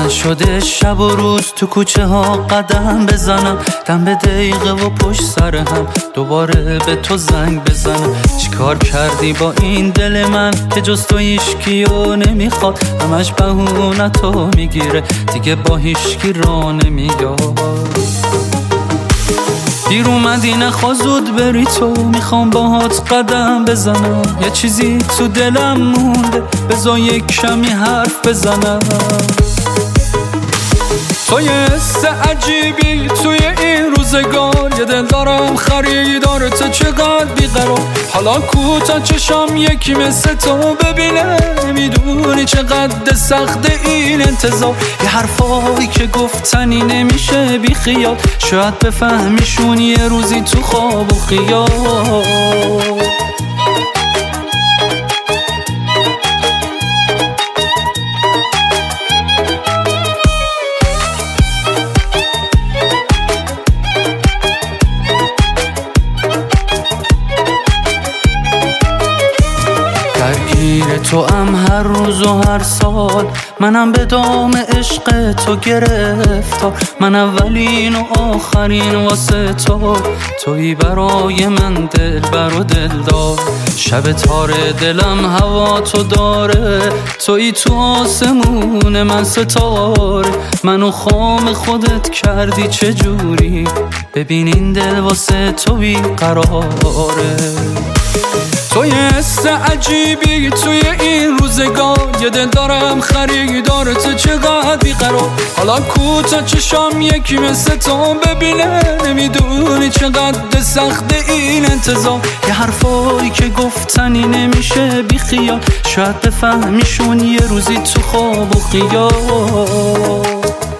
نشده شب و روز تو کوچه ها قدم بزنم، دم به دقیقه و پشت سر هم دوباره به تو زنگ بزنم. چیکار کردی با این دل من که جز تو هیچکیو نمیخواد؟ همش بهونه تو میگیره دیگه با هیچکی را نمیاد. دیر اومدی نخوا زود بری تو، میخوام باهات قدم بزنم. یه چیزی تو دلم مونده بذار یک کمی حرف بزنم. تو یه حس عجیبی توی این روزگار، یه دل دارم خریدارت چقدر بیقرار. حالا کوتا چشام یکی مثل تو ببینه، نمیدونی چقدر سخت این انتظار. یه حرفایی که گفتنی نمیشه بی خیال، شاید بفهمیشون یه روزی تو خواب و خیال. درگیر تو هم هر روز و هر سال، منم به دام عشق تو گرفتار. من اولین و آخرین واسه تو، تویی برای من دلبر و دلدار. شب تار دلم هوا تو داره، تویی تو آسمون من ستاره. منو خام خودت کردی چجوری، ببین این دل واسه تو بیقراره. تو یه حس عجیبی توی این روزگار، یه دل دارم خریدارت چقدر بیقرار. حالا کوتا چشام یکی مثل تو ببینه، نمیدونی چقدر سخت این انتظار. یه حرفایی که گفتنی نمیشه بی خیال، شاید بفهمیشون یه روزی تو خواب و خیال.